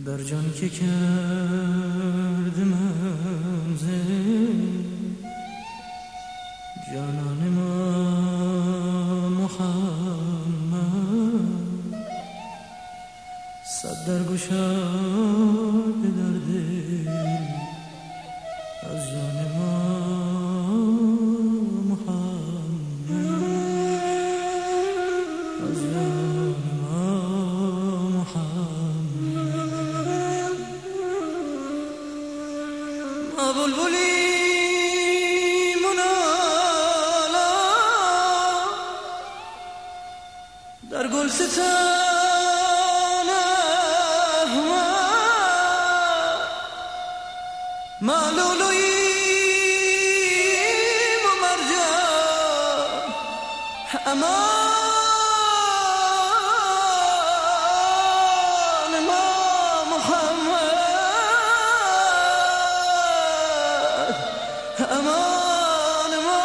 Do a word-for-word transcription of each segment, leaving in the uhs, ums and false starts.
در جان که کردم منزل جانان ما محمد صد در گشاد در دل از جان ما محمد از جان ما محمد ما بلبلی در گلستان احمد ما لؤلؤیم و مرجان امان ما محمد امان ما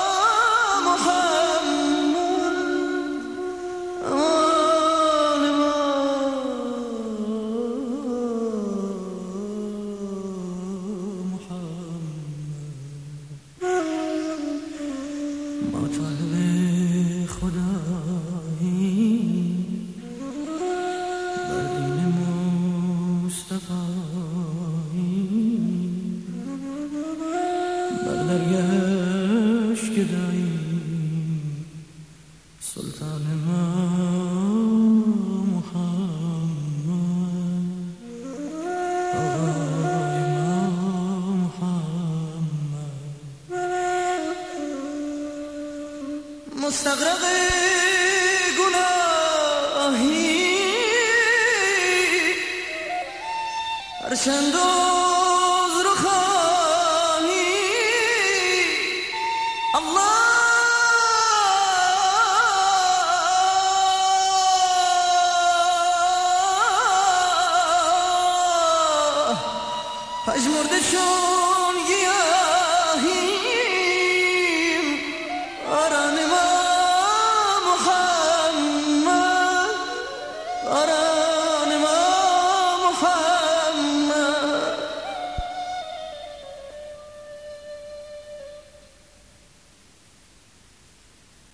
محمد امان ما ما طالب خدایی بر دین مصطفایی بر درگهش گداییم سلطان ما محمد آقای ما محمد مستغرق گناهی هر چند عذر خواهی الله پژمرده چون گیاهی